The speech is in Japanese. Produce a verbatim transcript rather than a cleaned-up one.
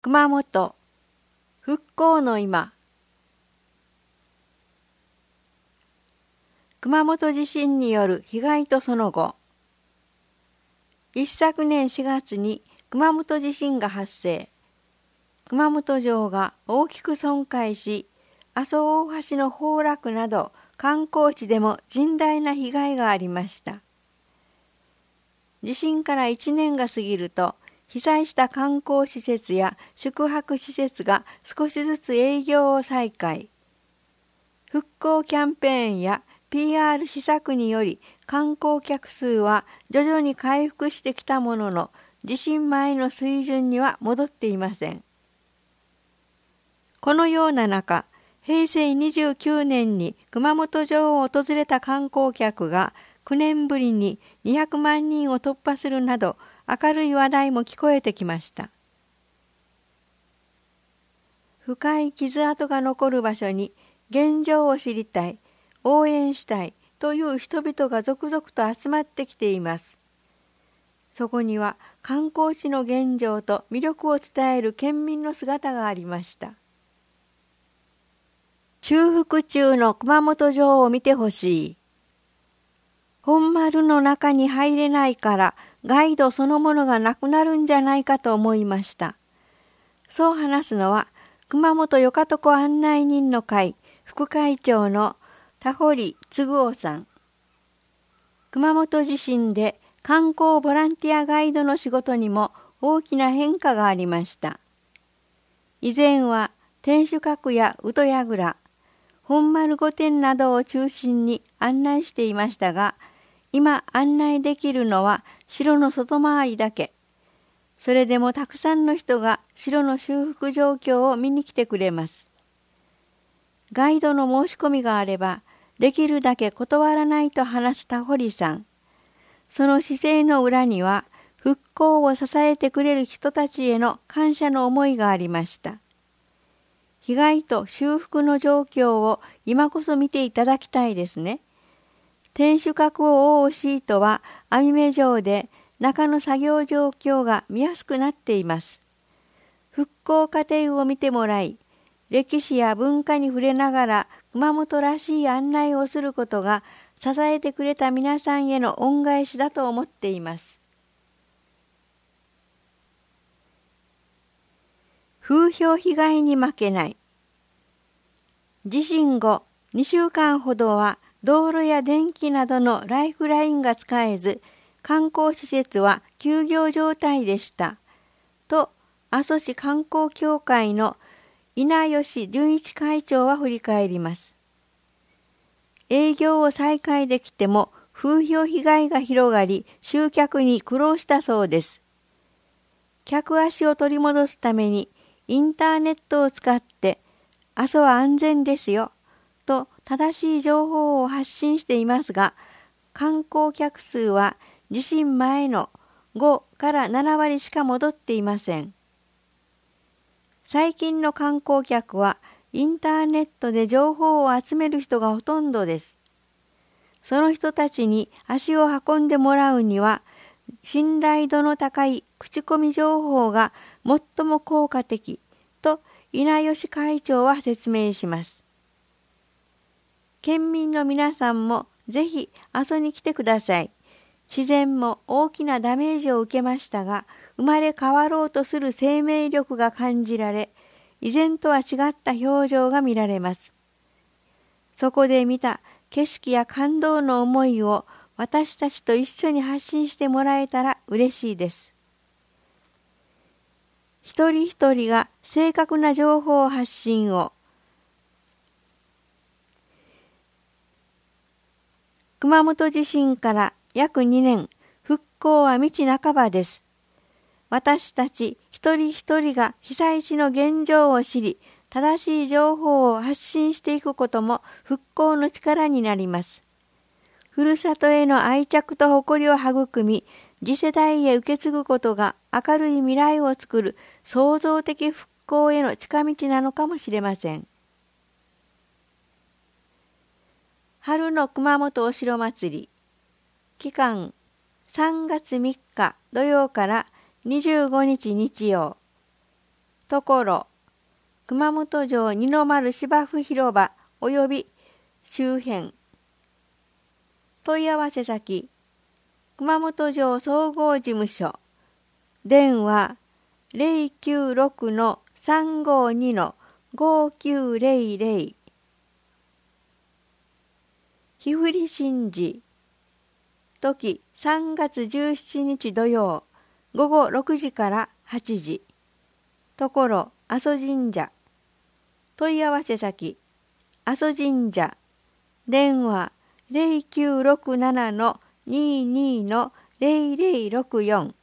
熊本復興の今。熊本地震による被害とその後。一昨年しがつに熊本地震が発生。熊本城が大きく損壊し、阿蘇大橋の崩落など観光地でも甚大な被害がありました。地震からいちねんが過ぎると、被災した観光施設や宿泊施設が少しずつ営業を再開。復興キャンペーンや ピーアール 施策により観光客数は徐々に回復してきたものの、地震前の水準には戻っていません。このような中、へいせいにじゅうきゅうねんに熊本城を訪れた観光客がきゅうねんぶりににひゃくまんにんを突破するなど、明るい話題も聞こえてきました。深い傷跡が残る場所に現状を知りたい、応援したいという人々が続々と集まってきています。そこには観光地の現状と魅力を伝える県民の姿がありました。修復中の熊本城を見てほしい。本丸の中に入れないからガイドそのものがなくなるんじゃないかと思いました。そう話すのは熊本よかとこ案内人の会副会長の田堀嗣夫さん。熊本地震で観光ボランティアガイドの仕事にも大きな変化がありました。以前は天守閣や宇土櫓、本丸御殿などを中心に案内していましたが、今案内できるのは城の外回りだけ。それでもたくさんの人が城の修復状況を見に来てくれます。ガイドの申し込みがあれば、できるだけ断らないと話す田堀さん。その姿勢の裏には、復興を支えてくれる人たちへの感謝の思いがありました。被害と修復の状況を今こそ見ていただきたいですね。天守閣を覆うシートは網目状で中の作業状況が見やすくなっています。復興過程を見てもらい、歴史や文化に触れながら熊本らしい案内をすることが支えてくれた皆さんへの恩返しだと思っています。風評被害に負けない。地震後にしゅうかんほどは道路や電気などのライフラインが使えず、観光施設は休業状態でした。と、阿蘇市観光協会の稲吉純一会長は振り返ります。営業を再開できても風評被害が広がり、集客に苦労したそうです。客足を取り戻すためにインターネットを使って、阿蘇は安全ですよ、と正しい情報を発信していますが、観光客数は地震前のごからななわりしか戻っていません。最近の観光客はインターネットで情報を集める人がほとんどです。その人たちに足を運んでもらうには、信頼度の高い口コミ情報が最も効果的と稲吉会長は説明します。県民の皆さんもぜひ阿蘇に来てください。自然も大きなダメージを受けましたが、生まれ変わろうとする生命力が感じられ、以前とは違った表情が見られます。そこで見た景色や感動の思いを私たちと一緒に発信してもらえたら嬉しいです。一人一人が正確な情報発信を。熊本地震から約にねん、復興は道半ばです。私たち一人一人が被災地の現状を知り、正しい情報を発信していくことも復興の力になります。ふるさとへの愛着と誇りを育み、次世代へ受け継ぐことが明るい未来を作る創造的復興への近道なのかもしれません。春の熊本お城祭り。期間さんがつみっか土曜からにじゅうごにち日曜。 ところ、熊本城二の丸芝生広場及び周辺。問い合わせ先、熊本城総合事務所、電話 ゼロきゅうろくのさんごにのごきゅうゼロゼロ。日振り神事、時さんがつじゅうしちにち土曜、午後ろくじからはちじ。ところ、阿蘇神社。問い合わせ先、阿蘇神社。電話 ゼロきゅうろくななのにじゅうにのゼロゼロろくよん。